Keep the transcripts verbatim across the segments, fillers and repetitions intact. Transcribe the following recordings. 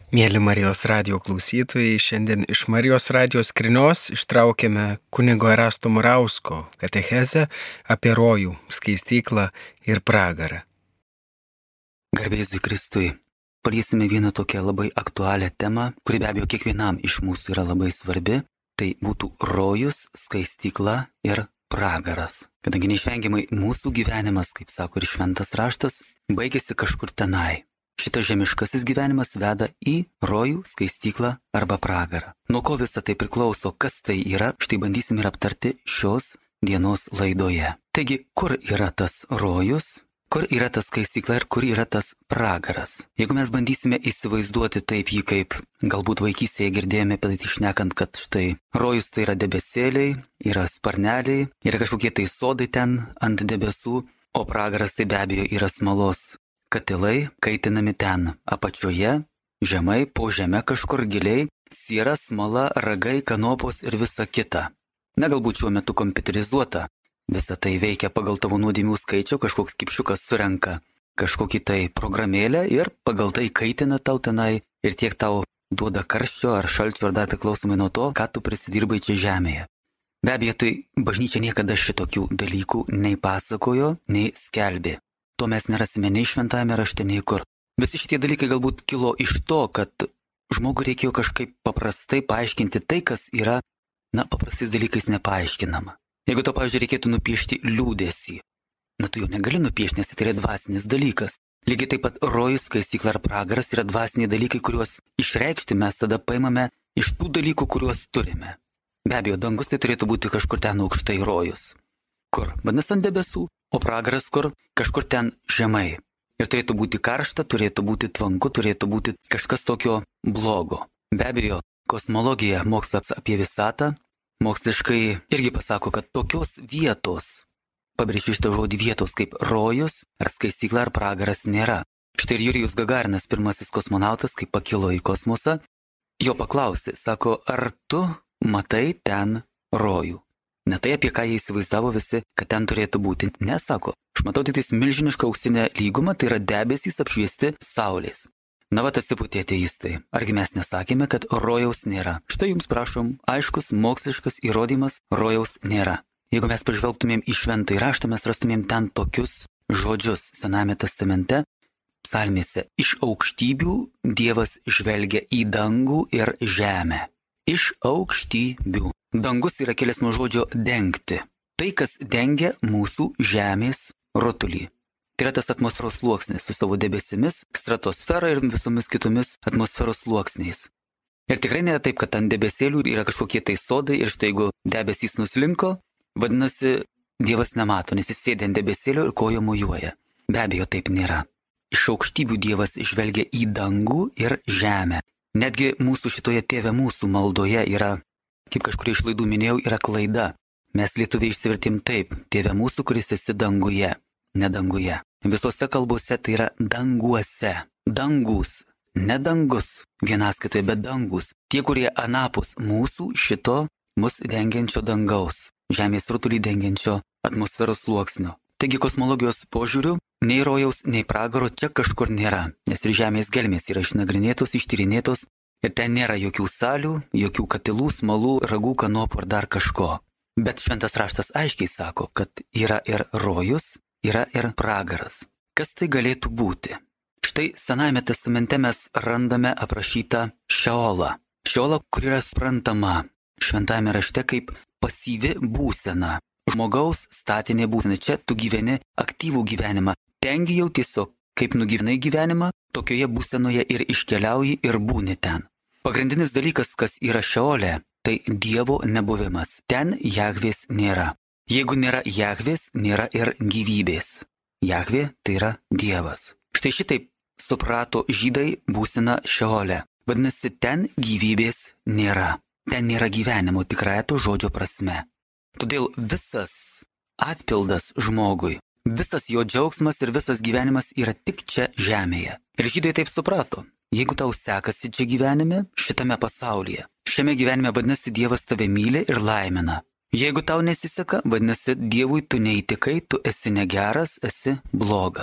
Mėly Marijos radio klausytojai, šiandien iš Marijos radio skrynios ištraukėme kunigo Erasto Murausko katechezę apie rojų, skaistyklą ir pragarą. Garbė Jėzui Kristui. Paliesime vieną tokią labai aktualią temą, kuri be abejo kiekvienam iš mūsų yra labai svarbi. Tai būtų rojus, skaistykla ir pragaras. Kadangi neišvengiamai mūsų gyvenimas, kaip sako ir šventas raštas, baigėsi kažkur tenai. Šitas žemiškasis gyvenimas veda į rojų, skaistyklą arba pragarą. Nuo ko visa tai priklauso, kas tai yra, štai bandysim ir aptarti šios dienos laidoje. Taigi, kur yra tas rojus, kur yra tas skaistykla ir kur yra tas pragaras? Jeigu mes bandysime įsivaizduoti taip jį, kaip galbūt vaikystėje girdėjome apie tai šnekant, kad štai rojus tai yra debesėliai, yra sparneliai, yra kažkokie tai sodai ten ant debesų, o pragaras tai be abejo yra smalos katilai, kaitinami ten apačioje, žemai, po žeme kažkur giliai, siera, smala, ragai, kanopos ir visa kita. Na, galbūt šiuo metu kompiuterizuota. Visa tai veikia pagal tavo nuodėmių skaičių, kažkoks kipšiukas surenka kažkokį tai programėlę ir pagal tai kaitina tau tenai ir tiek tau duoda karščio ar šalčio ar dar priklausomai nuo to, ką tu prisidirbai čia žemėje. Be abejo, tai bažnyčia niekada šitokių dalykų nei pasakojo, nei skelbė. To mes nerasime nei šventajame rašte, nei kur. Visi šitie dalykai galbūt kilo iš to, kad žmogui reikėjo kažkaip paprastai paaiškinti tai, kas yra, na, paprastais dalykais nepaaiškinama. Jeigu to, pavyzdžiui, reikėtų nupiešti liūdėsį, na, tu jau negali nupiešti, nes tai yra dvasinis dalykas. Lygiai taip pat rojus, skaistykla ar pragaras yra dvasiniai dalykai, kuriuos išreikšti mes tada paimame iš tų dalykų, kuriuos turime. Be abejo, dangus tai turėtų būti kažkur ten aukštai rojus. Kur? Vadinasi ant debesų, o pragaras kur? Kažkur ten žemai. Ir turėtų būti karšta, turėtų būti tvanku, turėtų būti kažkas tokio blogo. Be abejo, kosmologija, mokslas apie visatą, moksliškai irgi pasako, kad tokios vietos, pabrėžiu šitą žodį vietos kaip rojus, ar skaistykla, ar pragaras nėra. Štai ir Jurijus Gagarinas, pirmasis kosmonautas, kai pakilo į kosmosą, jo paklausė, sako, ar tu matai ten rojų? Ne tai, apie ką jie įsivaizdavo visi, kad ten turėtų būti. Nesako, aš matau tik tais milžinišką auksinę lygumą, tai yra debesys apšviesti saulės. Na, vat atsipūtė ateistai. Argi mes nesakėme, kad rojaus nėra? Štai jums prašom, aiškus, moksliškas įrodymas, rojaus nėra. Jeigu mes pažvelgtumėm į šventąjį raštą, mes rastumėm ten tokius žodžius Senajame testamente, psalmėse. Iš aukštybių Dievas žvelgia į dangų ir žemę. Iš aukštybių. Dangus yra kilęs nuo žodžio dengti. Tai, kas dengia mūsų žemės rutulį. Tai yra tas atmosferos sluoksnis su savo debesimis, stratosfera ir visomis kitomis atmosferos sluoksniais. Ir tikrai nėra taip, kad ant debesėlių yra kažkokie tai sodai ir štai jeigu debesys nuslinko, vadinasi, Dievas nemato, nes jis sėdi ant debesėlio ir kojo mojuoja. Be abejo, taip nėra. Iš aukštybių Dievas žvelgia į dangų ir žemę. Netgi mūsų šitoje Tėve mūsų maldoje yra, kaip kažkurie iš laidų minėjau, yra klaida. Mes lietuviai išsivertim taip, Tėve mūsų, kuris esi danguje, ne danguje. Visose kalbose tai yra danguose, dangus, ne dangus vienaskaitoje, bet dangus. Tie, kurie anapus mūsų šito mus dengiančio dangaus, žemės rutulį dengiančio atmosferos sluoksnio. Taigi kosmologijos požiūriu, nei rojaus, nei pragaro čia kažkur nėra, nes ir žemės gelmės yra išnagrinėtos, ištyrinėtos ir ten nėra jokių salių, jokių katilų, smalų, ragų, kanopų ar dar kažko. Bet šventas raštas aiškiai sako, kad yra ir rojus, yra ir pragaras. Kas tai galėtų būti? Štai Senajame testamente mes randame aprašytą Šeolą. Šeolą, kur yra suprantama šventajame rašte kaip pasyvi būsena. Žmogaus statinė būsena. Čia tu gyveni aktyvų gyvenimą. Tengi jau tiesiog, kaip nugyvenai gyvenimą, tokioje būsenoje ir iškeliauji ir būni ten. Pagrindinis dalykas, kas yra Šeolė, tai Dievo nebuvimas. Ten Jahvės nėra. Jeigu nėra Jahvės, nėra ir gyvybės. Jahvė tai yra Dievas. Štai šitaip suprato žydai būseną Šeolę. Vadinasi, ten gyvybės nėra. Ten nėra gyvenimo tikrąja to žodžio prasme. Todėl visas atpildas žmogui, visas jo džiaugsmas ir visas gyvenimas yra tik čia žemėje. Ir žydai taip suprato. Jeigu tau sekasi čia gyvenime, šitame pasaulyje, šiame gyvenime vadinasi Dievas tave myli ir laimina. Jeigu tau nesiseka, vadinasi Dievui tu neįtikai, tu esi negeras, esi blogas.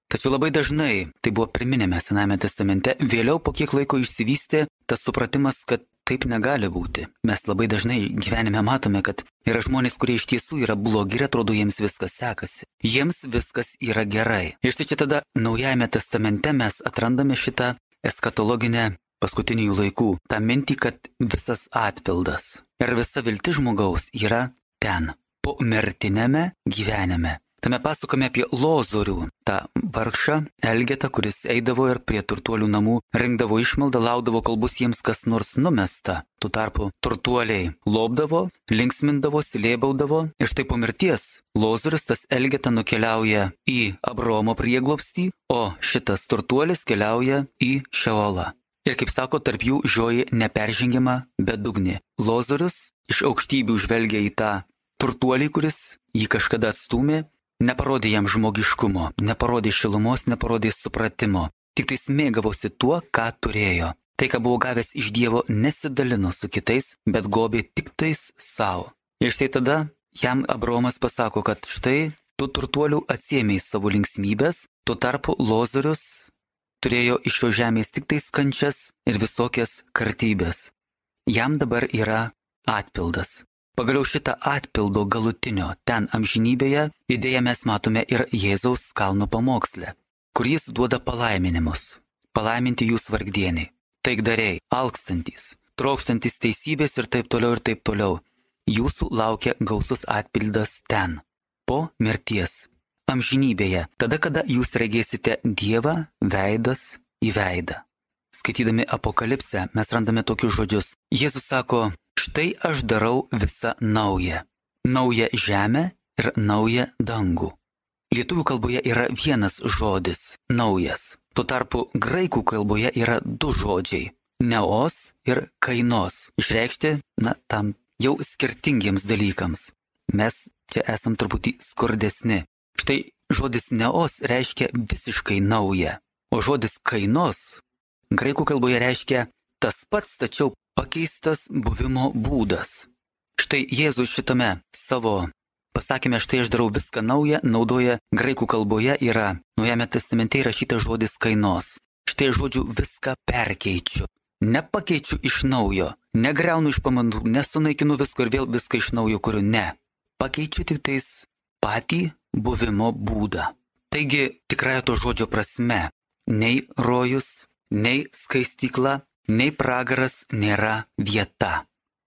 Tačiau labai dažnai, tai buvo pirminėme Senajame testamente, vėliau po kiek laiko išsivystė tas supratimas, kad taip negali būti. Mes labai dažnai gyvenime matome, kad yra žmonės, kurie iš tiesų yra blogi ir atrodo jiems viskas sekasi. Jiems viskas yra gerai. Ir štai čia tada Naujajame testamente mes atrandame šitą eskatologinę paskutinių laikų, tą mintį, kad visas atpildas ir visa viltis žmogaus yra ten, po mirtinėme gyvenime. Tame pasakome apie Lozorių, tą vargšą elgetą, kuris eidavo ir prie turtuolių namų rinkdavo išmaldą, laukdavo, kol bus jiems kas nors numesta. Tuo tarpu turtuoliai lobdavo, linksmindavosi, lėbaudavo ir štai po mirties Lozorius, tas elgeta, nukeliauja į Abraomo prieglobstį, o šitas turtuolis keliauja į Šeolą. Ir kaip sako, tarp jų žioji neperžengiama bedugnė. Lozorius iš aukštybių žvelgia į tą turtuolį, kuris jį kažkada atstūmė, neparodė jam žmogiškumo, neparodė šilumos, neparodė supratimo, tik tais mėgavosi tuo, ką turėjo. Tai, ką buvo gavęs iš Dievo, nesidalino su kitais, bet gobė tik tais savo. Ir štai tada jam Abraomas pasako, kad štai tu turtuolių atsiėmei savo linksmybės, tuo tarpu Lozorius turėjo iš jo žemės tik tais kančias ir visokias kartybės. Jam dabar yra atpildas. Pagaliau šitą atpildo galutinio ten amžinybėje idėją mes matome ir Jėzaus kalno pamoksle, kur jis duoda palaiminimus. Palaiminti jūs vargdieniai, taikdariai, alkstantys, trokštantys teisybės ir taip toliau ir taip toliau. Jūsų laukia gausus atpildas ten, po mirties, amžinybėje, tada, kada jūs regėsite Dievą veidas į veidą. Skaitydami Apokalipsę mes randame tokius žodžius. Jėzus sako, štai aš darau visą naują, naują žemę ir naują dangų. Lietuvių kalboje yra vienas žodis – naujas. Tuo tarpu graikų kalboje yra du žodžiai – neos ir kainos. Išreikšti, na, tam jau skirtingiems dalykams. Mes čia esam truputį skurdesni. Štai žodis neos reiškia visiškai naują, o žodis kainos graikų kalboje reiškia tas pats, tačiau pakeistas buvimo būdas. Štai Jėzus šitame savo pasakymė, štai aš darau viską naują, naudoja graikų kalboje yra, Naujame testamente įrašytas žodis kainos. Štai žodžiu viską perkeičiu, nepakeičiu iš naujo, negriaunu iš pamatų, nesunaikinu visko ir vėl viską iš naujo kuriu, ne. Pakeičiu tik tais patį buvimo būdą. Taigi tikrąja to žodžio prasme, nei rojus, nei skaistykla, nei pragaras nėra vieta.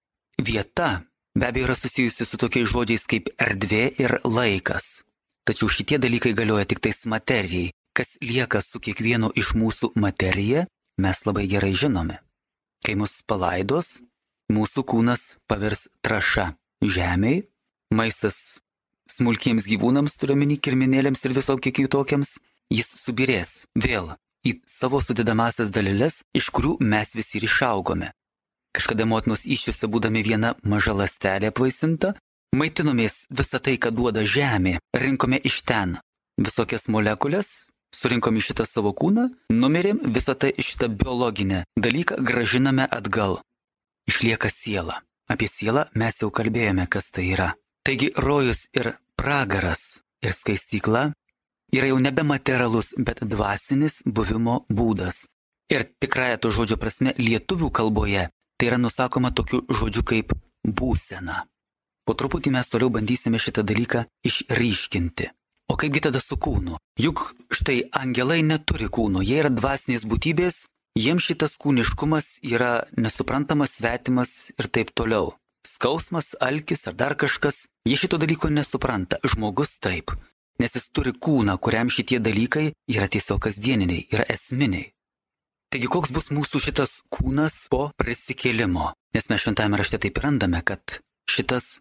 Vieta be abejo yra susijusi su tokiais žodžiais kaip erdvė ir laikas. Tačiau šitie dalykai galioja tik tais materijai. Kas lieka su kiekvienu iš mūsų materija, mes labai gerai žinome. Kai mus palaidos, mūsų kūnas pavirs trąša žemei, maistas smulkiems gyvūnams, turiuomenį kirminėlėms ir visokie kitokiams, jis subirės vėl į savo sudedamasias daleles, iš kurių mes visi ir išaugome. Kažkada motinos įsčiose būdami viena maža ląstelė apvaisinta, maitinomės visą tai, ką duoda žemė, rinkome iš ten visokias molekulės, surinkom į šitą savo kūną, numirėm, visą tai šitą biologinę dalyką gražiname atgal. Išlieka siela. Apie sielą mes jau kalbėjome, kas tai yra. Taigi rojus ir pragaras ir skaistykla yra jau nebe materialus, bet dvasinis buvimo būdas. Ir tikrąja to žodžio prasme lietuvių kalboje tai yra nusakoma tokiu žodžiu kaip būsena. Po truputį mes toliau bandysime šitą dalyką išryškinti. O kaipgi tada su kūnu? Juk štai angelai neturi kūno, jie yra dvasinės būtybės, jiems šitas kūniškumas yra nesuprantamas, svetimas ir taip toliau. Skausmas, alkis ar dar kažkas, jie šito dalyko nesupranta, žmogus taip. Nes jis turi kūną, kuriam šitie dalykai yra tiesiog kasdieniniai, yra esminiai. Taigi koks bus mūsų šitas kūnas po prisikėlimo? Nes mes šventajame rašte taip randame, kad šitas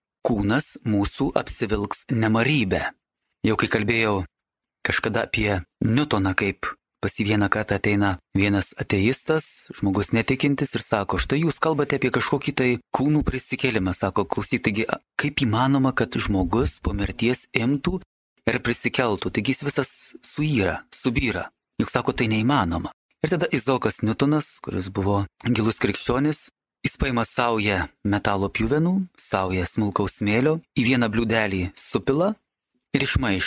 kūnas mūsų apsivilks nemarybę. Jau kai kalbėjau kažkada apie Niutoną, kaip pas jį vieną kartą ateina vienas ateistas, žmogus netikintis ir sako, štai jūs kalbate apie kažkokį tai kūnų prisikėlimą. Sako, klausyk, taigi kaip įmanoma, kad žmogus po mirties imtų ir prisikeltų, taigi jis visas suyra, subyra. Juk sako, tai neįmanoma. Ir tada Izaokas Niutonas, kuris buvo gilus krikščionis, jis paima saują metalo pjuvenų, saują smulkaus smėlio, į vieną bliūdelį supila ir išmaišo.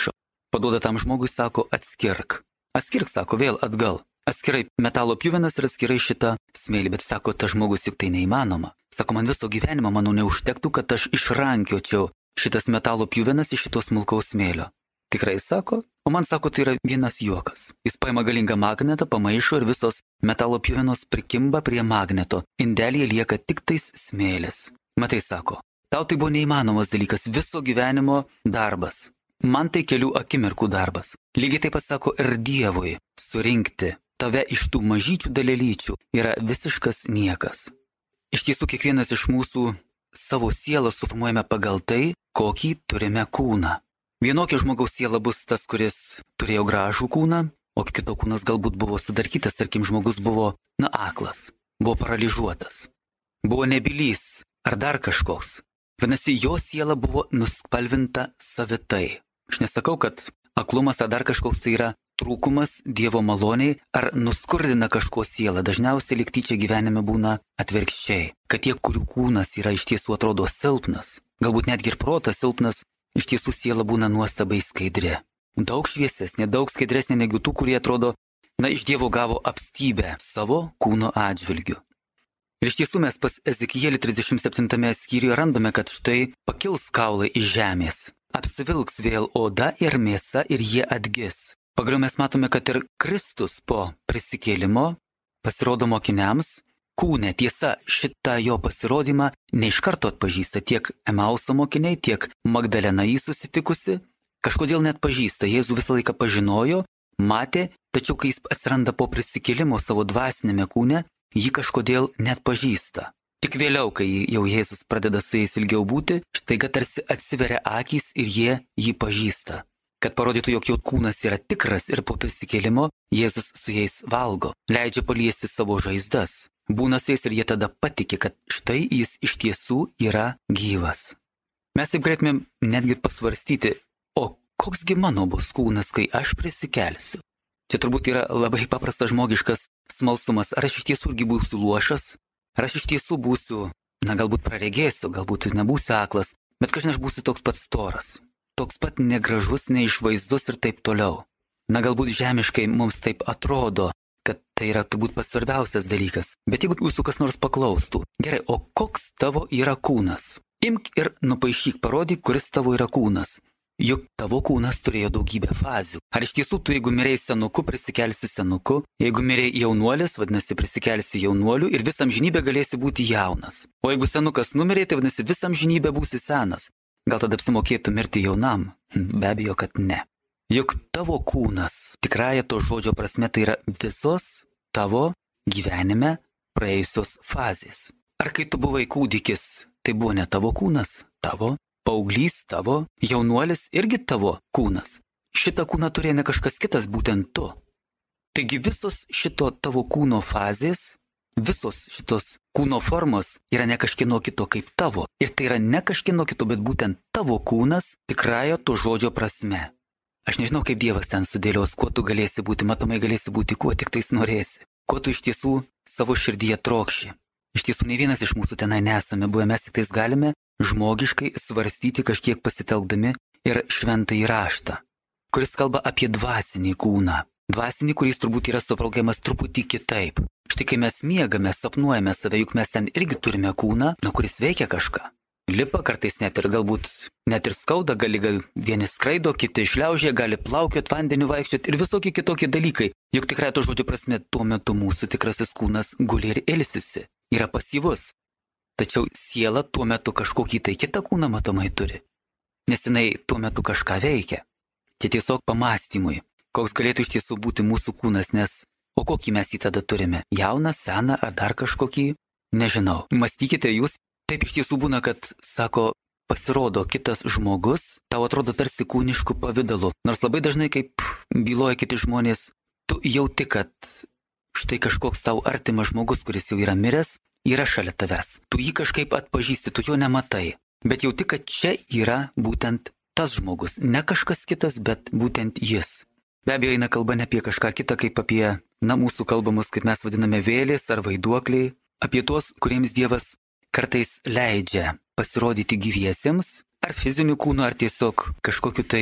paduoda tam žmogui, sako, atskirk. Atskirk, sako, vėl atgal. Atskirai metalo pjuvenas ir atskirai šitą smėlį, bet sako, tas žmogus juk tai neįmanoma. Sako, man viso gyvenimo, manau, neužtektų, kad aš išrankiočiau šitas metalo pjuvenas iš šitos smulkaus smėlio. Tikrai sako, o man sako, tai yra vienas juokas. Jis paima galingą magnetą, pamaišo ir visos metalo pjuvenos prikimba prie magneto. Indelyje lieka tik tais smėlis. Matai, sako, tau tai buvo neįmanomas dalykas, viso gyvenimo darbas. Man tai kelių akimirkų darbas. Lygiai taip pat sako ir Dievui surinkti tave iš tų mažyčių dalelyčių yra visiškas niekas. Iš tiesų, kiekvienas iš mūsų savo sielą suformuojame pagal tai, kokį turime kūną. Vienokio žmogaus siela bus tas, kuris turėjo gražų kūną, o kito kūnas galbūt buvo sudarkytas, tarkim, žmogus buvo, na, aklas, buvo paralyžiuotas, buvo nebylys ar dar kažkoks. Vadinasi, jo siela buvo nuspalvinta savitai. Aš nesakau, kad aklumas ar dar kažkoks tai yra trūkumas Dievo maloniai ar nuskurdina kažko sielą. Dažniausiai lyg tyčia gyvenime būna atvirkščiai, kad tie, kurių kūnas yra iš tiesų atrodo silpnas, galbūt netgi ir protas silpnas, iš tiesų siela būna nuostabai skaidri. Daug šviesesnė, daug skaidresnė negu tų, kurie atrodo, na, iš Dievo gavo apstybę savo kūno atžvilgiu. Ir iš tiesų mes pas Ezekielį trisdešimt septintame skyriuje randame, kad štai pakils kaulai iš žemės, apsivilks vėl oda ir mėsa ir jie atgis. Pagaliau mes matome, kad ir Kristus po prisikėlimo pasirodo mokiniams kūne. Tiesa, šitą jo pasirodymą ne iš karto atpažįsta tiek Emauso mokiniai, tiek Magdalena jį susitikusi. Kažkodėl net pažįsta, Jėzų visą laiką pažinojo, matė, tačiau kai jis atsiranda po prisikėlimo savo dvasinėme kūne, jį kažkodėl net pažįsta. Tik vėliau, kai jau Jėzus pradeda su jais ilgiau būti, štaiga tarsi atsiveria akys ir jie jį pažįsta. Kad parodytų, jog jo kūnas yra tikras ir po prisikėlimo Jėzus su jais valgo, leidžia paliesti savo žaizdas. Būna su jais ir jie tada patiki, kad štai jis iš tiesų yra gyvas. Mes taip galėtume netgi pasvarstyti, o koksgi mano bus kūnas, kai aš prisikelsiu? Čia turbūt yra labai paprastas žmogiškas smalsumas. Ar aš iš tiesų irgi būsiu luošas? Ar aš iš tiesų būsiu, na galbūt praregėsiu, galbūt nebūsiu aklas, bet kažin aš būsiu toks pat storas. Toks pat negražus, neišvaizdus ir taip toliau. Na galbūt žemiškai mums taip atrodo, kad tai yra turbūt pats svarbiausias dalykas. Bet jeigu jūsų kas nors paklaustų, gerai, o koks tavo yra kūnas? Imk ir nupaišyk, parodyk, kuris tavo yra kūnas. Juk tavo kūnas turėjo daugybę fazių. Ar iš tiesų tu, jeigu mirei senuku, prisikelsi senuku? Jeigu mirei jaunuolis, vadinasi, prisikelsi jaunuoliu ir visam žinybę galėsi būti jaunas. O jeigu senukas numirė, tai vadinasi, visam žinybę būsi senas. Gal tada apsimokėtų mirti jaunam? Be abejo, kad ne. Juk tavo kūnas, tikrąja to žodžio prasme, tai yra visos tavo gyvenime praėjusios fazės. Ar kai tu buvai kūdikis, tai buvo ne tavo kūnas, tavo, paauglys tavo, jaunuolis irgi tavo kūnas. Šitą kūną turėjo ne kažkas kitas, būtent tu. Taigi visos šito tavo kūno fazės, visos šitos kūno formos yra ne kažkieno kito kaip tavo. Ir tai yra ne kažkieno kito, bet būtent tavo kūnas tikrąja to žodžio prasme. Aš nežinau, kaip Dievas ten sudėlios, kuo tu galėsi būti, matomai galėsi būti, kuo tik tais norėsi. Kuo tu iš tiesų savo širdyje trokši. Iš tiesų, ne vienas iš mūsų tenai nesame buvę, mes tik tais galime žmogiškai svarstyti kažkiek pasitelkdami ir šventąjį raštą, kuris kalba apie dvasinį kūną. Dvasinį, kuris turbūt yra supraukiamas truputį kitaip. Štai kai mes miegame, sapnuojame save, juk mes ten irgi turime kūną, nuo kuris veikia kažką. Lipa kartais net ir galbūt net ir skauda, gali, gal vieni skraido, kiti šliaužia, gali plaukiot, vandeniu vaikščiot ir visokie kitokie dalykai. Juk tikrai to žodžio prasme tuo metu mūsų tikrasis kūnas guli ir ilsisi, yra pasyvus. Tačiau siela tuo metu kažkokį tai kitą kūną matomai turi, nes jinai tuo metu kažką veikia. Čia tiesiog pamastymui, koks galėtų iš tiesų būti mūsų kūnas, nes o kokį mes jį tada turime? Jauną, seną ar dar kažkokį? Nežinau. Mąstykite jūs. Taip iš tiesų būna, kad, sako, pasirodo kitas žmogus, tau atrodo tarsi kūniškų pavidalu. Nors labai dažnai, kaip byloja kiti žmonės, tu jauti, kad štai kažkoks tau artimas žmogus, kuris jau yra miręs, yra šalia tavęs. Tu jį kažkaip atpažįsti, tu jo nematai. Bet jauti, kad čia yra būtent tas žmogus. Ne kažkas kitas, bet būtent jis. Be abejo, eina kalba ne apie kažką kitą, kaip apie, na, mūsų kalbamus, kaip mes vadiname, vėlės ar vaiduokliai. Apie tuos, kuriems Dievas kartais leidžia pasirodyti gyviesiems, ar fiziniu kūnu, ar tiesiog kažkokiu tai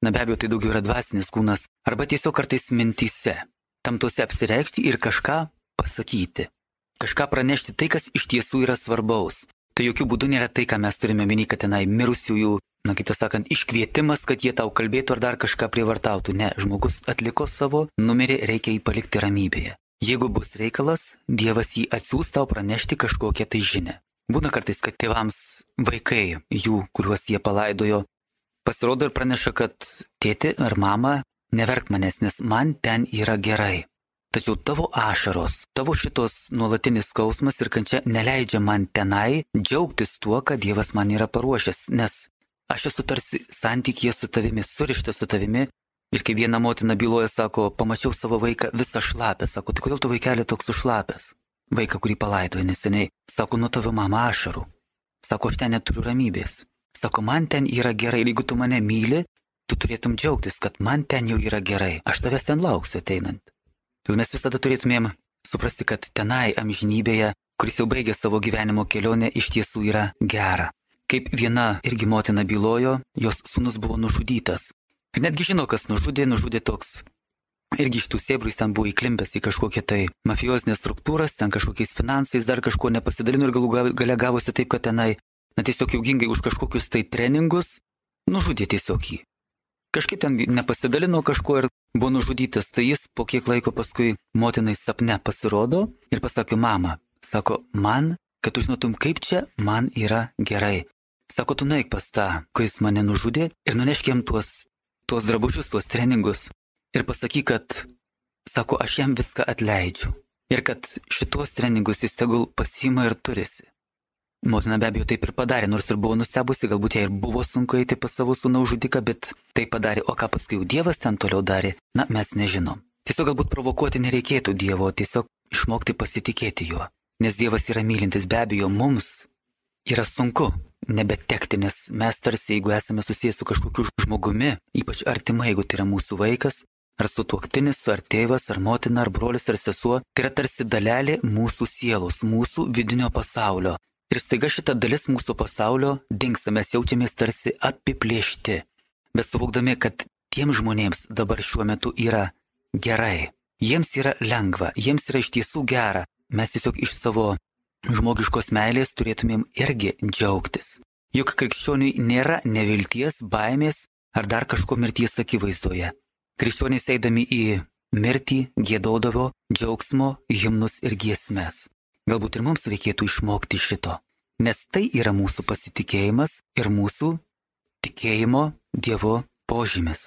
Na be abejo, tai daugiau yra dvasinis kūnas, arba tiesiog kartais mintyse, tam tose apsireikšti ir kažką pasakyti. Kažką pranešti tai, kas iš tiesų yra svarbaus. Tai jokių būdų nėra tai, ką mes turime minį, kad tenai mirusiųjų, na kaip sakant, iškvietimas, kad jie tau kalbėtų ar dar kažką prievartautų. Ne, žmogus atliko savo, numirė, reikia jį palikti ramybėje. Jeigu bus reikalas, Dievas jį atsiųs tau pranešti kažkokią tai žinią. Būna kartais, kad tėvams vaikai, jų, kuriuos jie palaidojo, pasirodo ir praneša, kad tėti ar mama, neverk manęs, nes man ten yra gerai. Tačiau tavo ašaros, tavo šitos nuolatinis skausmas ir kančia neleidžia man tenai džiaugtis tuo, kad Dievas man yra paruošęs, nes aš esu tarsi santykyje su tavimi, surištas su tavimi. Ir kai viena motina byloja, sako, pamačiau savo vaiką visą šlapę, sako, tai kodėl tu vaikelį toks sušlapęs? Vaiką, kurį palaidojo neseniai, sako, nuo tavo mama ašarų. Sako, aš ten neturiu ramybės. Sako, man ten yra gerai, jeigu tu mane myli, tu turėtum džiaugtis, kad man ten jau yra gerai, aš tavęs ten lauksiu ateinant. Todėl mes visada turėtumėm suprasti, kad tenai amžinybėje, kuris jau baigė savo gyvenimo kelionę, iš tiesų yra gera. Kaip viena irgi motina bylojo, jos sūnus buvo nužudytas. Ir netgi žino, kas nužudė, nužudė toks. Irgi iš tų sėbrų jis ten buvo įklimpęs į kažkokią tai mafiozinės struktūras, ten kažkokiais finansais, dar kažko nepasidalino ir galų gale gavosi taip, kad tenai, na tiesiog jaugingai už kažkokius tai treningus, nužudė tiesiog jį. Kažkaip ten nepasidalino kažko ir buvo nužudytas, tai jis po kiek laiko paskui motinai sapne pasirodo ir pasakė, mama, sako, man, kad tu žinotum, kaip čia man yra gerai. Sako, tu nueik pas tą, kuris mane nužudė ir nunešk jam tuos, tuos drabužius, tuos treningus ir pasakyk, kad, sako, aš jam viską atleidžiu ir kad šitos treningus jis tegul pasiima ir turisi. Motina be abejo taip ir padarė, nors ir buvo nustebusi, galbūt jai ir buvo sunku eiti pas savo sūnaus žudiką, bet tai padarė, o ką paskui jau Dievas ten toliau darė, na mes nežinom. Tiesiog galbūt provokuoti nereikėtų Dievo, tiesiog išmokti pasitikėti juo, nes Dievas yra mylintis, be abejo mums yra sunku nebetekti, nes mes tarsi, jeigu esame susijęs su kažkokiu žmogumi, ypač artimai, jeigu tai yra mūsų vaikas, ar sutuoktinis, ar tėvas, ar motina, ar brolis, ar sesuo, tai yra tarsi dalelė mūsų sielos, mūsų vidinio pasaulio. Ir staiga šita dalis mūsų pasaulio dingsta, mes jaučiamės tarsi apiplėšti, bet suvokdami, kad tiem žmonėms dabar šiuo metu yra gerai, jiems yra lengva, jiems yra iš tiesų gera, mes tiesiog iš savo žmogiškos meilės turėtumėm irgi džiaugtis. Juk krikščioniui nėra nevilties, baimės ar dar kažko mirties akivaizdoje. Krikščionys eidami į mirtį giedodavo džiaugsmo himnus ir giesmes. Galbūt ir mums reikėtų išmokti šito, nes tai yra mūsų pasitikėjimas ir mūsų tikėjimo Dievo požymis.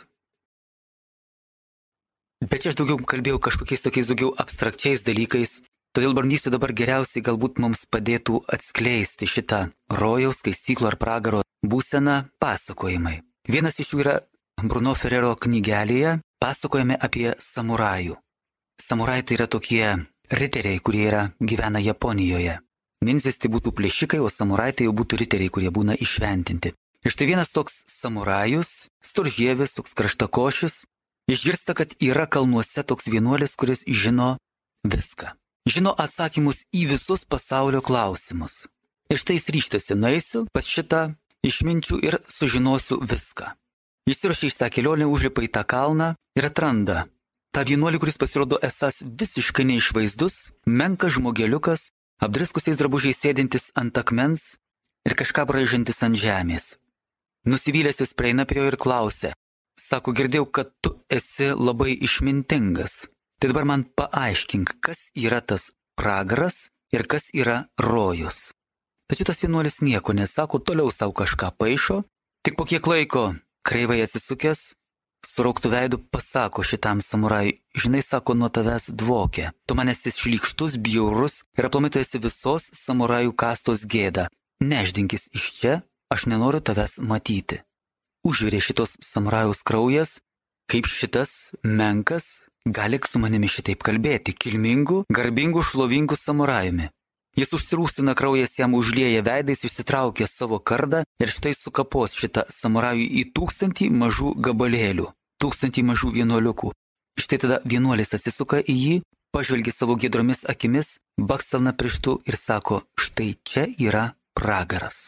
Bet čia aš daugiau kalbėjau kažkokiais tokiais daugiau abstrakčiais dalykais, todėl bandysiu dabar geriausiai galbūt mums padėtų atskleisti šitą rojaus, skaistyklo ar pragaro būseną pasakojimai. Vienas iš jų yra Bruno Ferrero knygelėje, pasakojame apie samurajų. Samurajai tai yra tokie riteriai, kurie yra, gyvena Japonijoje. Ninzis tai būtų plėšikai, o samurai tai jau būtų riteriai, kurie būna išventinti. Ir štai vienas toks samurajus, storžievis, toks kraštakošis, išgirsta, kad yra kalnuose toks vienuolis, kuris žino viską. Žino atsakymus į visus pasaulio klausimus. Ir štai jis ryžtasi, nueisiu pas šitą išminčių ir sužinosiu viską. Jis įrašė iš tą kelionę, užlipa į tą kalną ir atranda tą vienuolį, kuris pasirodo esas visiškai neišvaizdus, menkas žmogeliukas, apdriskusiais drabužiais sėdintis ant akmens ir kažką braižantis ant žemės. Nusivylęs jis prieina prie jo ir klausia, sako, girdėjau, kad tu esi labai išmintingas. Tai dabar man paaiškink, kas yra tas pragaras ir kas yra rojus. Tačiau tas vienuolis nieko nesako, toliau savo kažką paišo, tik po kiek laiko, kreivai atsisukęs, surauktų veidų pasako šitam samurajui, žinai, sako, nuo tavęs dvokia. Tu man esi šlykštus, bjaurus ir aplamai tu esi visos samurajų kastos gėda. Neždinkis iš čia, aš nenoriu tavęs matyti. Užvirė šitos samurajaus kraujas, kaip šitas menkas gali su manimi šitaip kalbėti, kilmingu, garbingu, šlovingu samurajumi. Jis užsirūstina kraujas, jam užlieja veidais, išsitraukia savo kardą ir štai sukapos šitą samurajų į tūkstantį mažų gabalėlių, tūkstantį mažų vienuoliukų. Štai tada vienuolis atsisuka į jį, pažvelgia savo giedromis akimis, bakstelna pirštu ir sako, štai čia yra pragaras.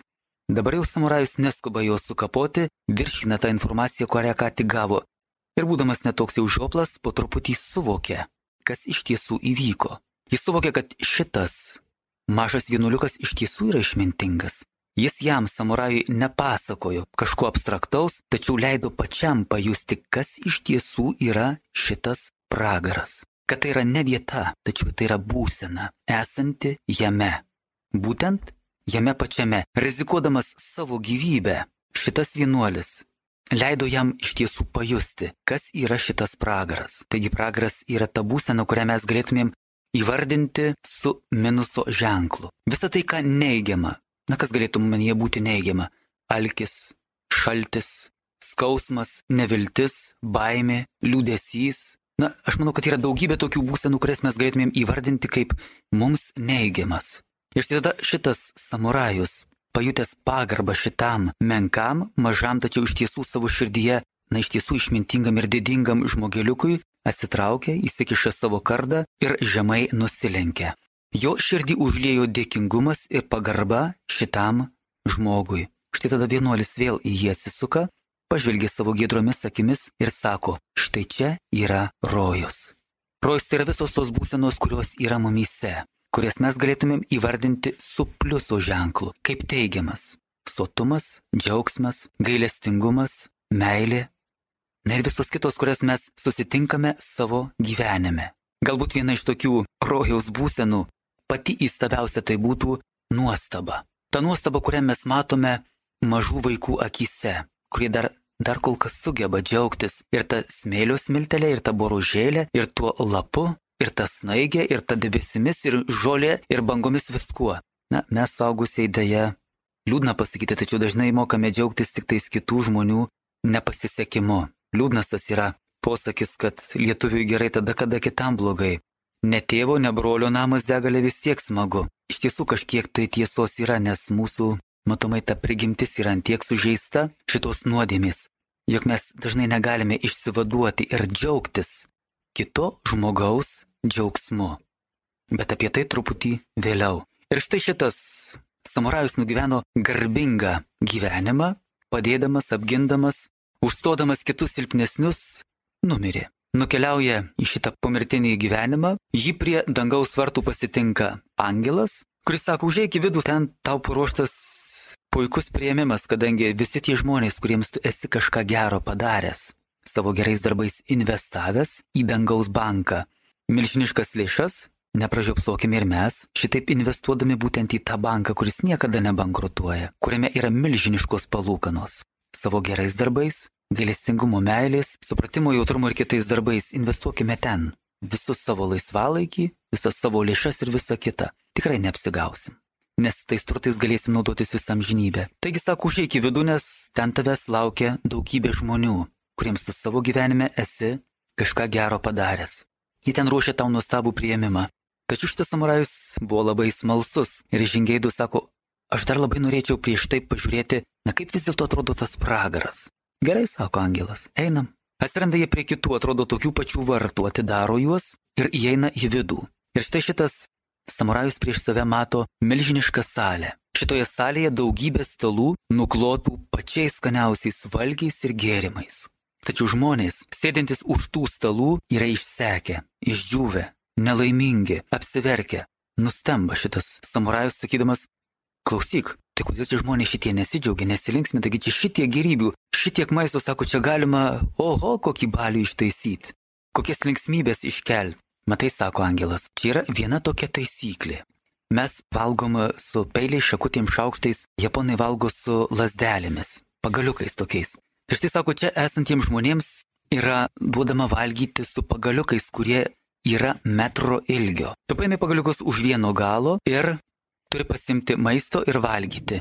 Dabar jau samurajus neskuba jo sukapoti, virškina tą informaciją, kurią ką tik gavo. Ir būdamas netoks jau žioplas, po truputį suvokė, kas iš tiesų įvyko. Jis suvokė, kad šitas mažas vienuoliukas iš tiesų yra išmintingas. Jis jam samurajui nepasakojo kažko abstraktaus, tačiau leido pačiam pajusti, kas iš tiesų yra šitas pragaras. Kad tai yra ne vieta, tačiau tai yra būsena, esanti jame. Būtent jame pačiame, rizikuodamas savo gyvybę, šitas vienuolis leido jam iš tiesų pajusti, kas yra šitas pragaras. Taigi pragaras yra ta būsena, kurią mes galėtumėm įvardinti su minuso ženklu. Visa tai, ką neigiama, na kas galėtų manyje būti neigiama? Alkis, šaltis, skausmas, neviltis, baimė, liūdesys. Na, aš manau, kad yra daugybė tokių būsenų, kurias mes galėtumėm įvardinti kaip mums neigiamas. Ir štai tada šitas samurajus, pajutęs pagarbą šitam menkam, mažam, tačiau iš tiesų savo širdyje, na iš tiesų išmintingam ir didingam žmogeliukui, atsitraukė, įsikišė savo kardą ir žemai nusilenkė. Jo širdį užliejo dėkingumas ir pagarba šitam žmogui. Štai tada vienuolis vėl į jį atsisuka, pažvelgė savo giedromis akimis ir sako, štai čia yra rojus. Rojus tai yra visos tos būsenos, kurios yra mumyse, kurias mes galėtumėm įvardinti su pliuso ženklu, kaip teigiamas. Sotumas, džiaugsmas, gailestingumas, meilė. Na ir visos kitos, kurias mes susitinkame savo gyvenime. Galbūt viena iš tokių rojaus būsenų, pati įstabiausia tai būtų nuostaba. Ta nuostaba, kurią mes matome mažų vaikų akise, kurie dar, dar kol kas sugeba džiaugtis ir ta smėlio smiltelė, ir ta boružėlė, ir tuo lapu, ir ta snaigė, ir ta debesimis, ir žolė, ir bangomis viskuo. Na, mes suaugusiai dėja, liūdna pasakyti, tačiau dažnai mokame džiaugtis tik tais kitų žmonių nepasisekimu. Liūdnas tas yra posakis, kad lietuviui gerai tada, kada kitam blogai. Ne tėvo, ne brolio namas degalė vis tiek smagu. Iš tiesų kažkiek tai tiesos yra, nes mūsų, matomai, ta prigimtis yra antiek sužeista šitos nuodėmės, jog mes dažnai negalime išsivaduoti ir džiaugtis kito žmogaus džiaugsmu. Bet apie tai truputį vėliau. Ir štai šitas samurajus nugyveno garbingą gyvenimą, padėdamas, apgindamas, užstodamas kitus silpnesnius, numirė. Nukeliauja į šitą pomirtinį gyvenimą, jį prie dangaus vartų pasitinka angelas, kuris sako, užeik į vidų, ten tau paruoštas puikus priėmimas, kadangi visi tie žmonės, kuriems tu esi kažką gero padaręs, savo gerais darbais investavęs į dangaus banką milžiniškas lėšas, nepražiopsokime ir mes, šitaip investuodami būtent į tą banką, kuris niekada nebankrutuoja, kuriame yra milžiniškos palūkanos. Savo gerais darbais, gailestingumo, meilės, supratimo, jautrumo ir kitais darbais investuokime ten. Visus savo laisvalaikį, visas savo lėšas ir visą kitą. Tikrai neapsigausim. Nes tais turtais galėsim naudotis visam žinybę. Taigi sako, užeik į vidų, nes ten tavęs laukia daugybė žmonių, kuriems tu savo gyvenime esi kažką gero padaręs. Jie ten ruošia tau nuostabų priėmimą. Tačiau šitas samurajus buvo labai smalsus ir žingeidų sako, aš dar labai norėčiau prieš tai pažiūrėti, na kaip vis dėlto atrodo tas pragaras. Gerai, sako angelas, einam. Atsiranda jie prie kitų, atrodo tokių pačių vartų, atidaro juos ir įeina į vidų. Ir štai šitas samurajus prieš save mato milžinišką salę. Šitoje salėje daugybė stalų nuklotų pačiais skaniausiais valgiais ir gėrimais. Tačiau žmonės, sėdintys už tų stalų, yra išsekę, išdžiūvę, nelaimingi, apsiverkę. Nustemba šitas samurajus sakydamas, klausyk, tai kodėl čia žmonės šitie nesidžiaugia, nesilinksmi, taigi čia šitiek gėrybių, šitiek maisto, sako, čia galima, oho, kokį balių ištaisyti, kokias linksmybės iškelti. Matai, sako angelas, čia yra viena tokia taisyklė. Mes valgom su peiliais, šakutėm, šaukštais, japonai valgo su lasdelėmis, pagaliukais tokiais. Ir štai sako, čia esantiems žmonėms yra duodama valgyti su pagaliukais, kurie yra metro ilgio. Tu paimi pagaliukus už vieno galo ir turi pasimti maisto ir valgyti.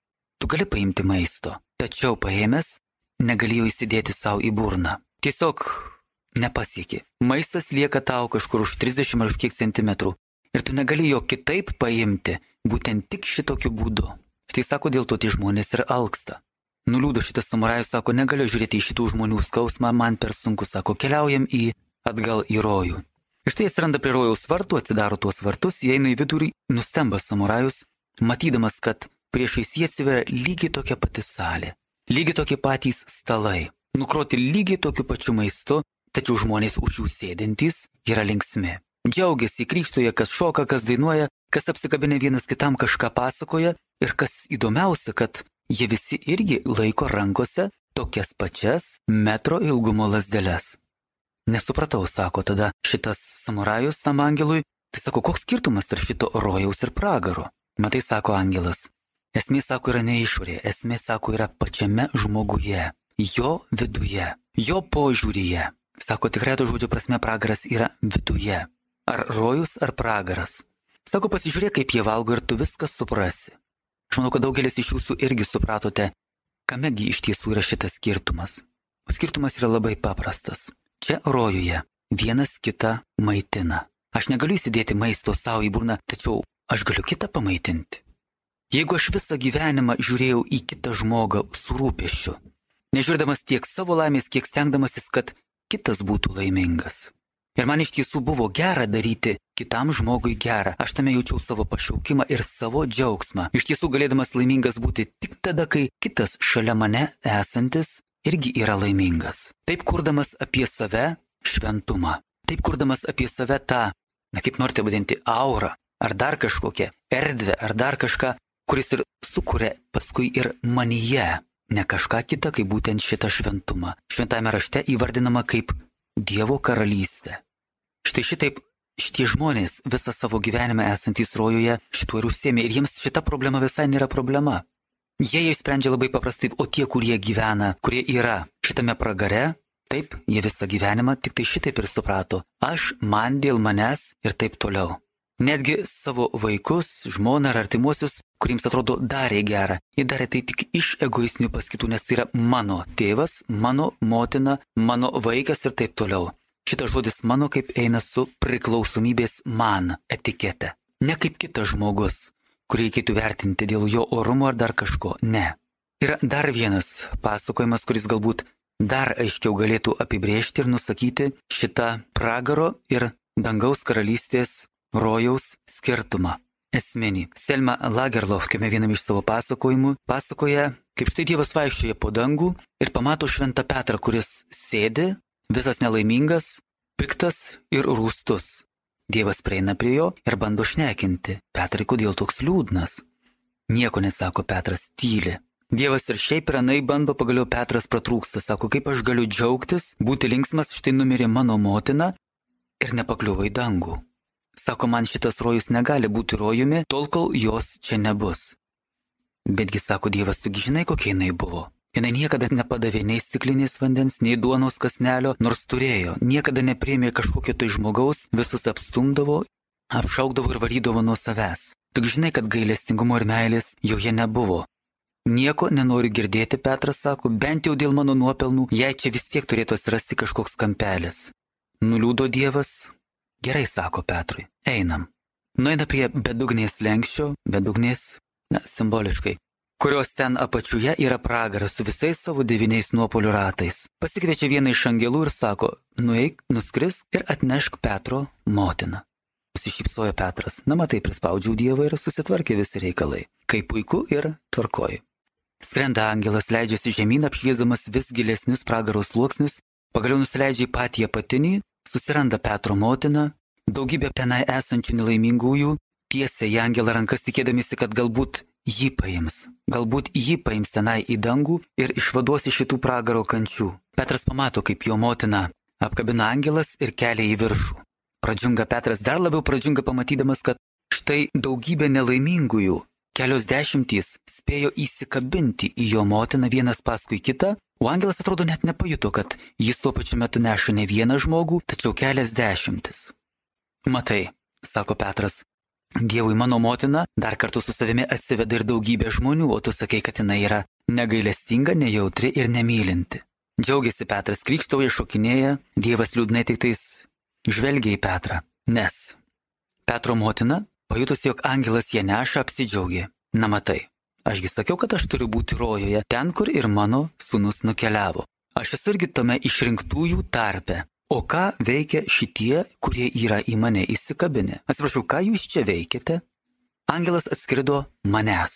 Tu gali paimti maisto, tačiau paėmęs negali jo įsidėti savo į burną. Tiesiog nepasieki. Maistas lieka tau kažkur už trisdešimt ar už kiek centimetrų. Ir tu negali jo kitaip paimti, būtent tik šitokiu būdu. Štai sako, dėl to tie žmonės ir alksta. Nuliūdo šitas samurajus, sako, negaliu žiūrėti į šitų žmonių skausmą, man per sunku, sako, keliaujam į atgal į rojų. Ir štai atsiranda prie rojaus vartų, atidaro tuos vartus, įeina į vidurį, nustemba samurajus, matydamas, kad priešais jį atsiveria lygiai tokia pati salė, lygiai tokie patys stalai, nukroti lygiai tokiu pačiu maistu, tačiau žmonės už jų sėdintys yra linksmi. Džiaugiasi, krykštoje, kas šoka, kas dainuoja, kas apsikabinę vienas kitam kažką pasakoja ir kas įdomiausia, kad jie visi irgi laiko rankose tokias pačias metro ilgumo lazdeles. Nesupratau, sako tada šitas samurajus tam angelui, tai sako, koks skirtumas tarp šito rojaus ir pragaro? Matai, sako angelas, esmė, sako, yra ne išorėje, esmė, sako, yra pačiame žmoguje, jo viduje, jo požiūryje. Sako, tikrai to žodžio prasme pragaras yra viduje. Ar rojus, ar pragaras. Sako, pasižiūrėk, kaip jie valgo ir tu viską suprasi. Aš manau, kad daugelis iš jūsų irgi supratote, kamegi iš tiesų yra šitas skirtumas. O skirtumas yra labai paprastas. Čia rojuje vienas kitą maitina. Aš negaliu įsidėti maisto savo į burną, tačiau aš galiu kitą pamaitinti. Jeigu aš visą gyvenimą žiūrėjau į kitą žmogą su rūpesčiu, nežiūrėdamas tiek savo laimės, kiek stengdamasis, kad kitas būtų laimingas. Ir man iš tiesų buvo gera daryti kitam žmogui gerą. Aš tame jaučiau savo pašaukimą ir savo džiaugsmą. Iš tiesų galėdamas laimingas būti tik tada, kai kitas šalia mane esantis irgi yra laimingas. Taip kurdamas apie save šventumą. Taip kurdamas apie save tą, na kaip norite vadinti, aurą, ar dar kažkokią erdvę, ar dar kažką, kuris ir sukuria paskui ir manyje. Ne kažką kitą, kaip būtent šitą šventumą. Šventame rašte įvardinama kaip Dievo karalystė. Štai šitaip šitie žmonės visą savo gyvenimą esantys rojuje šituo ir užsiėmė ir jiems šita problema visai nėra problema. Jie išsprendžia labai paprastai, o tie, kurie gyvena, kurie yra šitame pragare, taip, jie visą gyvenimą tik tai šitaip ir suprato. Aš, man, dėl manęs ir taip toliau. Netgi savo vaikus, žmoną ar artimuosius, kuriems atrodo darė gerą, jie darė tai tik iš egoistinių paskatų, nes tai yra mano tėvas, mano motina, mano vaikas ir taip toliau. Šitas žodis mano kaip eina su priklausomybės man etikete. Ne kaip kitas žmogus, kurį reikėtų vertinti dėl jo orumo ar dar kažko. Ne. Yra dar vienas pasakojimas, kuris galbūt dar aiškiau galėtų apibrėžti ir nusakyti šitą pragaro ir dangaus karalystės rojaus skirtumą. Esminį. Selma Lagerlof, kaip vienam iš savo pasakojimų, pasakoja, kaip štai Dievas vaikščioja po dangų ir pamato šventą Petrą, kuris sėdi, visas nelaimingas, piktas ir rūstus. Dievas prieina prie jo ir bando šnekinti. Petrai, kodėl toks liūdnas? Nieko nesako Petras, tyli. Dievas ir šiaip ir anai bando, pagaliau Petras pratrūksta, sako, kaip aš galiu džiaugtis, būti linksmas, štai numirė mano motina ir nepakliuvo į dangų. Sako, man šitas rojus negali būti rojumi, tol kol jos čia nebus. Betgi, sako Dievas, tugi žinai, kokia jinai buvo. Jinai niekada nepadavė nei stiklinės vandens, nei duonos kasnelio, nors turėjo, niekada nepriėmė kažkokio tai žmogaus, visus apstumdavo, apšaukdavo ir varydavo nuo savęs. Tugi žinai, kad gailestingumo ir meilės joje nebuvo. Nieko nenori girdėti, Petras sako, bent jau dėl mano nuopelnų, jei čia vis tiek turėtų atsirasti kažkoks kampelis. Nuliūdo Dievas. Gerai, sako Petrui, einam. Nueina prie bedugnės lenkščio, bedugnės, na, simboliškai, kurios ten apačiuje yra pragaras su visais savo devyniais nuopolių ratais. Pasikviečia vieną iš angelų ir sako, nueik, nuskris ir atnešk Petro motiną. Nusišypsojo Petras, na matai, prispaudžiau Dievą ir susitvarkė visi reikalai. Kaip puiku ir tvarkoju. Skrenda angelas, leidžiasi žemyn, apšviesdamas vis gilesnius pragaro sluoksnius, pagaliau nusileidžia į patį apatinį, susiranda Petro motiną, daugybė tenai esančių nelaimingųjų tiesia į angelą rankas tikėdamisi, kad galbūt jį paims, galbūt jį paims tenai į dangų ir išvaduos iš šitų pragaro kančių. Petras pamato, kaip jo motina apkabina angelas ir kelia į viršų. Pradžiunga Petras, dar labiau pradžiunga pamatydamas, kad štai daugybė nelaimingųjų, kelios dešimtys, spėjo įsikabinti į jo motiną vienas paskui kitą, o angelas atrodo net nepajuto, kad jis tuo pačiu metu neša ne vieną žmogų, tačiau kelias dešimtis. Matai, sako Petras, Dievui mano motina dar kartu su savimi atsiveda ir daugybė žmonių, o tu sakai, kad jinai yra negailestinga, nejautri ir nemylinti. Džiaugiasi Petras, krykštauja, šokinėja, Dievas liūdnai tik tais žvelgia į Petrą, nes Petro motina, pajutusi, jog angelas ją neša, apsidžiaugė. Na matai, ašgi sakiau, kad aš turiu būti rojuje, ten, kur ir mano sūnus nukeliavo. Aš esu irgi tame išrinktųjų tarpe. O ką veikia šitie, kurie yra į mane įsikabinę? Atsiprašau, ką jūs čia veikiate? Angelas atskrido manęs.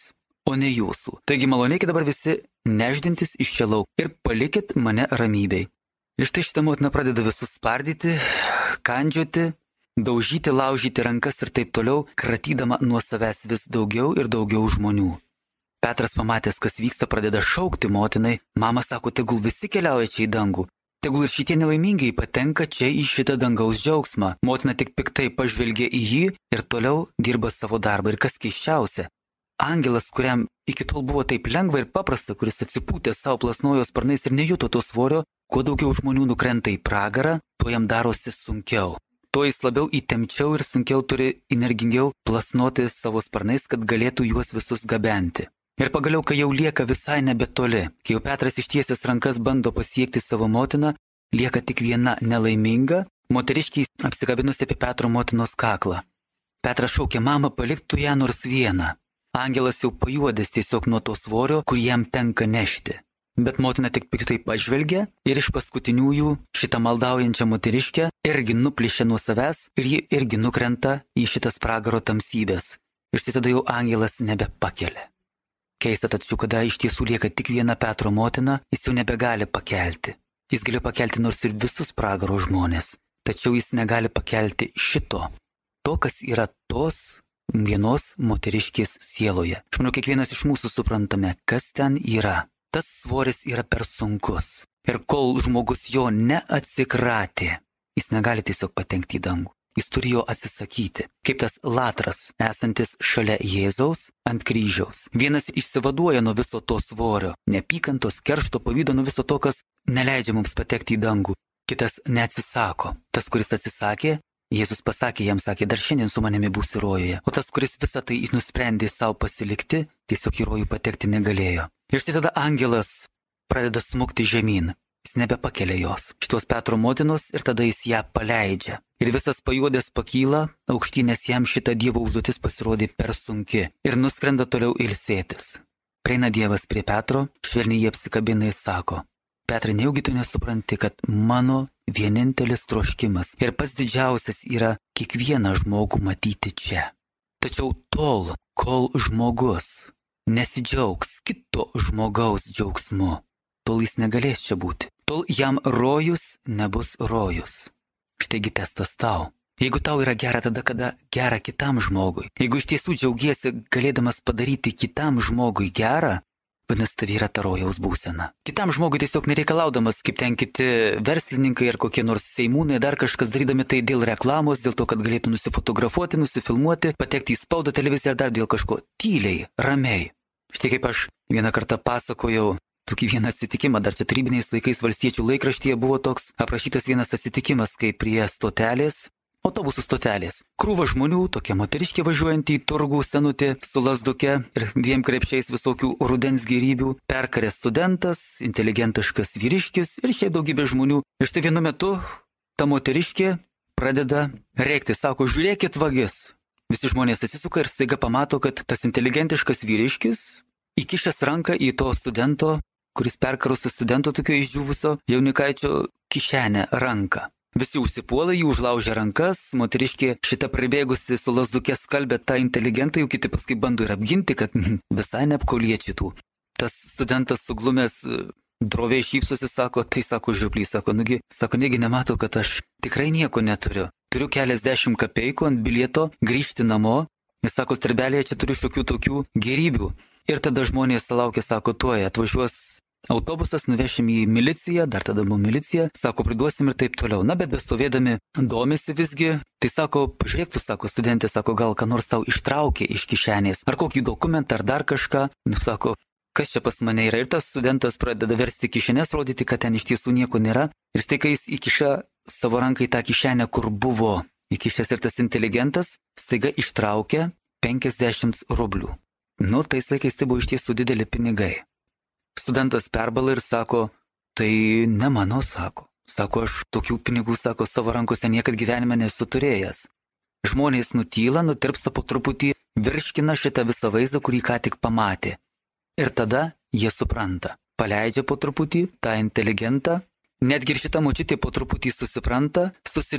o ne jūsų. Taigi malonėkit dabar visi neždintis iš čia lauk ir palikit mane ramybei. Ir štai šitą motiną pradeda visus spardyti, kandžioti, daužyti, laužyti rankas ir taip toliau, kratydama nuo savęs vis daugiau ir daugiau žmonių. Petras pamatęs, kas vyksta, pradeda šaukti motinai. Mama sako, tegul visi keliauja čia į dangų. Tegul ir šitie nelaimingai patenka čia į šitą dangaus džiaugsmą. Motina tik piktai pažvelgė į jį ir toliau dirba savo darbą. Ir kas keisčiausia, angelas, kuriam iki tol buvo taip lengva ir paprasta, kuris atsipūtė savo plasnojo sparnais ir nejuto to svorio, kuo daugiau žmonių nukrenta į pragarą, tuo jam darosi sunkiau. Tuo jis labiau įtempčiau ir sunkiau turi energingiau plasnoti savo sparnais, kad galėtų juos visus gabenti. Ir pagaliau, kai jau lieka visai nebetoli, kai jau Petras ištiesęs rankas bando pasiekti savo motiną, lieka tik viena nelaiminga, moteriškiai apsikabinusi apie Petro motinos kaklą. Petras šaukė, mama, paliktų ją nors vieną. Angelas jau pajuodęs tiesiog nuo to svorio, kur jam tenka nešti. Bet motina tik piktai pažvelgia ir iš paskutiniųjų šitą maldaujančią moteriškę irgi nuplišia nuo savęs ir ji irgi nukrenta į šitas pragaro tamsybės. Ir štai tada jau angelas nebepakelia. Keista, tačiau kada iš tiesų lieka tik viena Petro motina, jis jau nebegali pakelti. Jis gali pakelti nors ir visus pragaro žmonės, tačiau jis negali pakelti šito, to, kas yra tos vienos moteriškės sieloje. Aš manau, kiekvienas iš mūsų suprantame, kas ten yra. Tas svoris yra per sunkus. Ir kol žmogus jo neatsikratė, jis negali tiesiog patenkti į dangų. Jis turi jo atsisakyti, kaip tas latras, esantis šalia Jėzaus ant kryžiaus. Vienas išsivaduoja nuo viso to svorio, nepykantos, keršto, pavydo, nuo viso to, kas neleidžia mums patekti į dangų. Kitas neatsisako. Tas, kuris atsisakė, Jėzus pasakė, jam sakė, dar šiandien su manimi būsi rojuje. O tas, kuris visą tai nusprendė savo pasilikti, tiesiog į rojų patekti negalėjo. Ir štai tada angelas pradeda smukti žemyn. Jis nebepakelia jos, šitos Petro motinos, ir tada jis ją paleidžia. Ir visas pajuodęs pakyla aukštyn, nes jam šita Dievo užduotis pasirodė per sunki ir nuskrenda toliau ilsėtis. Prieina Dievas prie Petro, švelniai jį apsikabina ir sako, Petrai, nejaugi tu nesupranti, kad mano vienintelis troškimas ir pats didžiausias yra kiekvieną žmogų matyti čia. Tačiau tol, kol žmogus nesidžiaugs kito žmogaus džiaugsmu, tol jis negalės čia būti. Tol jam rojus nebus rojus. Štaigi testas tau. Jeigu tau yra gera tada, kada gera kitam žmogui, jeigu iš tiesų džiaugiesi galėdamas padaryti kitam žmogui gerą, vadinasi, tai yra ta rojaus būsena. Kitam žmogui tiesiog nereikalaudamas, kaip ten kiti verslininkai ar kokie nors seimūnai, dar kažkas darydami tai dėl reklamos, dėl to, kad galėtų nusifotografuoti, nusifilmuoti, patekti į spaudą, televiziją ar dar dėl kažko. Tyliai, ramiai. Štai kaip aš vieną kartą pasakojau, tokį vieną atsitikimą, dar čia tarybiniais laikais Valstiečių laikraštyje buvo toks aprašytas vienas atsitikimas, kai prie stotelės, autobusų stotelės, krūva žmonių, tokia moteriškė važiuojanti į turgų senutė su lasduke ir dviem krepšiais visokių rudens gėrybių, perkarė studentas, inteligentiškas vyriškis ir šiaip daugybė žmonių. Ir štai vienu metu ta moteriškė pradeda rėkti, sako, žiūrėkit vagis. Visi žmonės atsisuka ir staiga pamato, kad tas inteligentiškas vyriškis įkišęs ranką į to studento, kuris perkarusi studento tokio išdžiūvusio jaunikaičio kišenę ranką. Visi užsipuola, jį užlaužia rankas, moteriškė šitą pribėgusi su lasduke skalbė tą inteligentą, jau kiti paskui bando ir apginti, kad visai neapkauliečitų. Tas studentas suglumęs droviai šypsosi, sako, tai sako žiuplys, sako, nugi, sako, negi nemato, kad aš tikrai nieko neturiu. Turiu keliasdešimt kapeikų ant bilieto grįžti namo. Jis sako, starbelėje čia turiu šiokių tokių gėrybių. Ir tada žmonės laukia, sako, tuoj atvažiuos autobusas, nuvešim į miliciją, dar tada buvo milicija, sako, priduosim ir taip toliau. Na, bet bestovėdami domisi visgi, tai sako, pažiūrėk tu, sako, studentė, sako, gal ką nors tau ištraukė iš kišenės, ar kokį dokumentą, ar dar kažką. Nu, sako, kas čia pas mane yra? Ir tas studentas pradeda versti kišenės, rodyti, kad ten iš tiesų nieko nėra. Ir štai, kai jis įkiša savo ranką į tą kišenę, kur buvo įkišęs ir tas inteligentas, staiga ištraukė penkiasdešimt rublių. Nu, tais laikais tai buvo iš tiesų dideli pinigai. Studentas perbala ir sako, tai ne mano, sako. Sako, aš tokių pinigų, sako, savo rankose niekad gyvenime nesu turėjęs. Žmonės nutyla, nutirpsta po truputį, virškina šitą visą vaizdą, kurį ką tik pamatė. Ir tada jie supranta. Paleidžia po truputį tą inteligentą. Netgi ir šitą močiutė po truputį susipranta,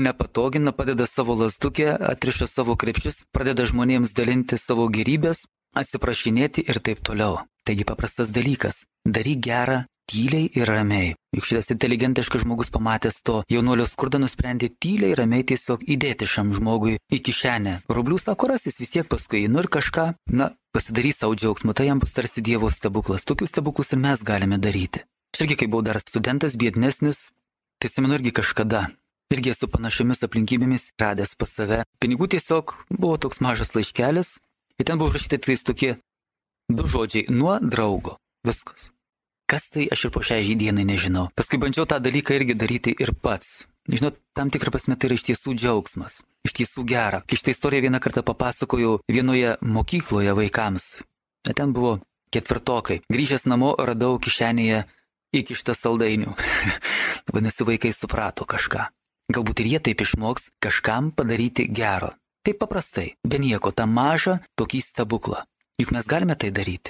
susinepatogina, padeda savo lasdukę, atriša savo krepšius, pradeda žmonėms dalinti savo gėrybės. atsiprašinėti ir taip toliau. Taigi paprastas dalykas - daryk gerą tyliai ir ramiai. Juk šitas inteligentiškas žmogus pamatęs to jaunuolio skurdą nusprendė tyliai ir ramiai tiesiog įdėti šiam žmogui į kišenę. Rublių sako, rasis vis tiek paskui, nu ir kažką, na, pasidarys savo džiaugsmą, tai jam bus tarsi Dievo stebuklas. Tokius stebuklus ir mes galime daryti. Aš irgi, kai buvau dar studentas, biednesnis, tai atsimenu irgi kažkada. Irgi esu panašiomis aplinkybėmis radęs pas save. Pinigų tiesiog buvo toks mažas laiškelis. Ir ten buvo užrašyti tais tokie du žodžiai - nuo draugo. Viskas. Kas tai, aš ir po šiai dienai nežinau. Paskui bandžiau tą dalyką irgi daryti ir pats. Žinot, tam tikrą prasme tai yra iš tiesų džiaugsmas. Iš tiesų gera. Kai šitą istoriją vieną kartą papasakojau vienoje mokykloje vaikams. Ten buvo ketvirtokai. Grįžęs namo radau kišenėje įkištą saldainių. Vadinasi, vaikai suprato kažką. Galbūt ir jie taip išmoks kažkam padaryti gero. Taip paprastai, be nieko, tą mažą tokį stebuklą. Juk mes galime tai daryti.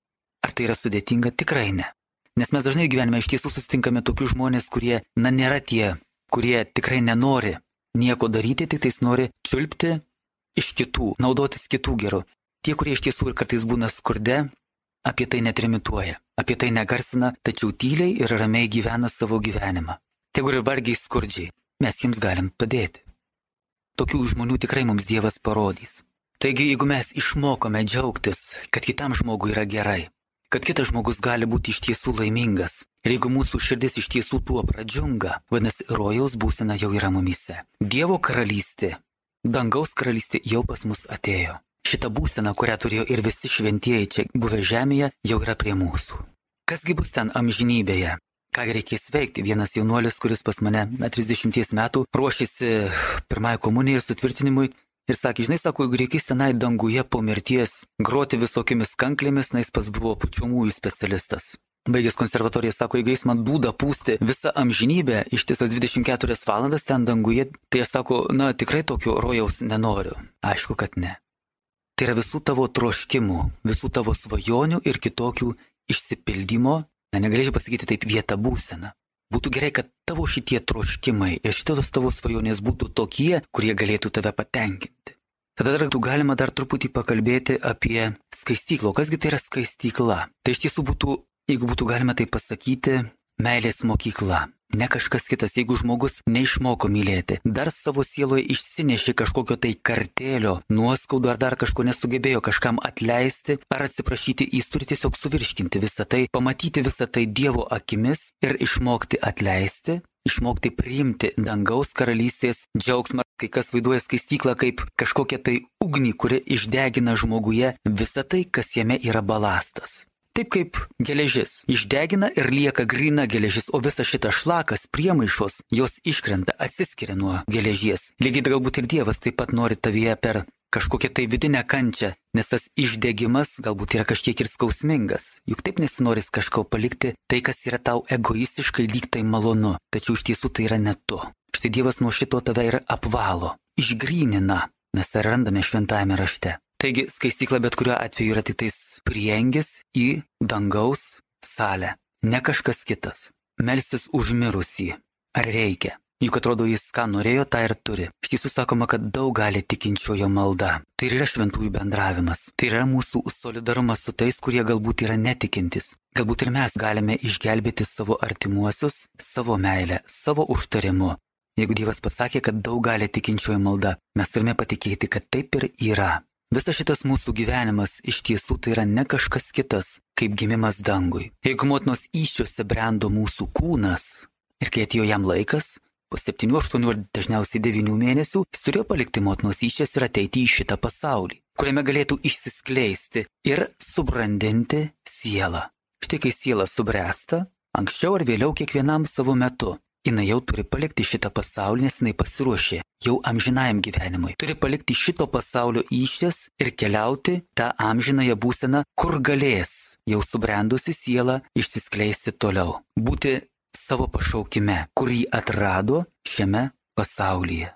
Ar tai yra sudėtinga? Tikrai ne. Nes mes dažnai gyvenime iš tiesų susitinkame tokius žmonės, kurie, na, nėra tie, kurie tikrai nenori nieko daryti, tik tais nori čiulpti iš kitų, naudotis kitų gerų. Tie, kurie iš tiesų ir kartais būna skurde, apie tai netrimituoja, apie tai negarsina, tačiau tyliai ir ramiai gyvena savo gyvenimą. Tegu ir vargiai skurdžiai, mes jiems galim padėti. Tokių žmonių tikrai mums Dievas parodys. Taigi, jeigu mes išmokome džiaugtis, kad kitam žmogui yra gerai, kad kitas žmogus gali būti iš tiesų laimingas, ir jeigu mūsų širdis iš tiesų tuo pradžiunga, vadinasi, rojaus būsena jau yra mumyse. Dievo karalystė, dangaus karalystė jau pas mus atėjo. Šita būsena, kurią turėjo ir visi šventieji čia buvę žemėje, jau yra prie mūsų. Kasgi bus ten amžinybėje? Ką reikės veikti? Vienas jaunuolis, kuris pas mane trisdešimties metų ruošėsi pirmąją komuniją ir sutvirtinimui, ir sakė, žinai, sako, jeigu reikės tenai danguje po mirties groti visokiamis kanklėmis, na jis pas buvo pučiamųjų specialistas. Baigęs konservatoriją, sako, jeigu jis man dūda pūsti visą amžinybę, ištisas dvidešimt keturias valandas ten danguje, tai aš sako, na tikrai tokio rojaus nenoriu. Aišku, kad ne. Tai yra visų tavo troškimų, visų tavo svajonių ir kitokių išsipildymo, na negalėčiau pasakyti taip, vieta būsena. Būtų gerai, kad tavo šitie troškimai ir šitos tavo svajonės būtų tokie, kurie galėtų tave patenkinti. Tada dar galima dar truputį pakalbėti apie skaistyklą. O kasgi tai yra skaistykla? Tai iš tiesų būtų, jeigu būtų galima tai pasakyti, meilės mokykla. Ne kažkas kitas, jeigu žmogus neišmoko mylėti, dar savo sieloje išsinešė kažkokio tai kartėlio, nuoskaudų ar dar kažko nesugebėjo kažkam atleisti ar atsiprašyti, jis turi tiesiog suvirškinti visą tai, pamatyti visą tai Dievo akimis ir išmokti atleisti, išmokti priimti dangaus karalystės džiaugsmą. Kai kas vaizduoja skaistyklą kaip kažkokią tai ugnį, kuri išdegina žmoguje visą tai, kas jame yra balastas. Taip kaip geležis išdegina ir lieka grina geležis, o visas šitas šlakas, priemaišos, jos iškrenta, atsiskiria nuo geležies. Lygiai galbūt ir Dievas taip pat nori tavyje per kažkokią tai vidinę kančią, nes tas išdegimas galbūt yra kažkiek ir skausmingas. Juk taip nesinoris kažko palikti, tai kas yra tau egoistiškai lyg tai malonu, tačiau iš tiesų tai yra ne tu. Štai Dievas nuo šito tave ir apvalo, išgrynina, mes tai randame šventajame rašte. Taigi skaistykla bet kuriuo atveju yra tik tais priengis į dangaus salę, ne kažkas kitas. Melstis už mirusį. Ar reikia? Juk atrodo, jis ką norėjo, tą ir turi. Iš tiesų sakoma, kad daug gali tikinčiojo malda. Tai yra šventųjų bendravimas. Tai yra mūsų solidarumas su tais, kurie galbūt yra netikintis. Galbūt ir mes galime išgelbėti savo artimuosius, savo meilę, savo užtarimu. Jeigu Dievas pasakė, kad daug gali tikinčiojo malda, mes turime patikėti, kad taip ir yra. Visas šitas mūsų gyvenimas iš tiesų tai yra ne kažkas kitas, kaip gimimas dangui. Jeigu motinos įsčiose brendo mūsų kūnas ir kai atėjo jam laikas, po septynių, aštuonių ir dažniausiai devynių mėnesių, jis turėjo palikti motinos įsčias ir ateiti į šitą pasaulį, kuriame galėtų išsiskleisti ir subrandinti sielą. Štai kai siela subręsta, anksčiau ar vėliau kiekvienam savo metu, jinai jau turi palikti šitą pasaulį, nes jinai pasiruošė jau amžinajam gyvenimui. Turi palikti šito pasaulio įsčias ir keliauti tą amžinąją būseną, kur galės jau subrendusi siela išsiskleisti toliau. Būti savo pašaukime, kurį atrado šiame pasaulyje.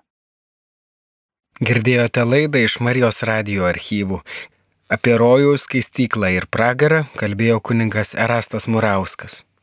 Girdėjote laidą iš Marijos radijo archyvų. Apie rojaus skaistyklą ir pragarą kalbėjo kunigas Erastas Murauskas.